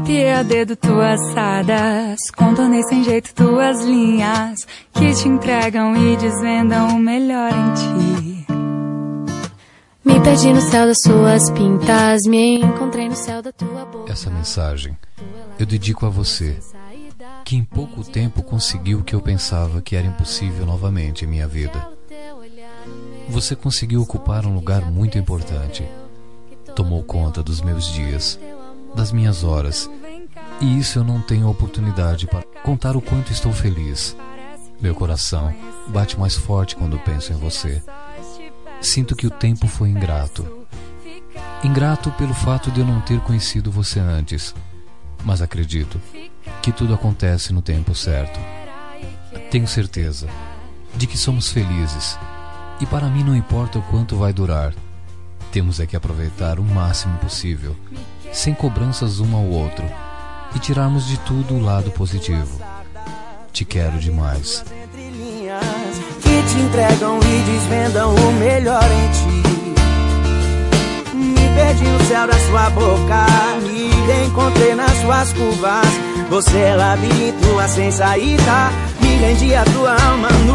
Mapeei a dedo tuas sadas, contornei sem jeito tuas linhas, que te entregam e desvendam o melhor em ti. Me perdi no céu das suas pintas, me encontrei no céu da tua boca. Essa mensagem eu dedico a você, que em pouco tempo conseguiu o que eu pensava que era impossível novamente em minha vida. Você conseguiu ocupar um lugar muito importante. Tomou conta dos meus dias, das minhas horas, e isso eu não tenho oportunidade para contar o quanto estou feliz. Meu coração bate mais forte quando penso em você. Sinto que o tempo foi ingrato. Ingrato pelo fato de eu não ter conhecido você antes, mas acredito que tudo acontece no tempo certo. Tenho certeza de que somos felizes, e para mim não importa o quanto vai durar. Temos é que aproveitar o máximo possível, sem cobranças um ao outro, e tirarmos de tudo o lado positivo. Te quero demais. Que te entregam e desvendam o melhor em ti. Me perdi no céu da sua boca, me encontrei nas suas curvas. Você é labirinto, sem saída. Me rendi a tua alma no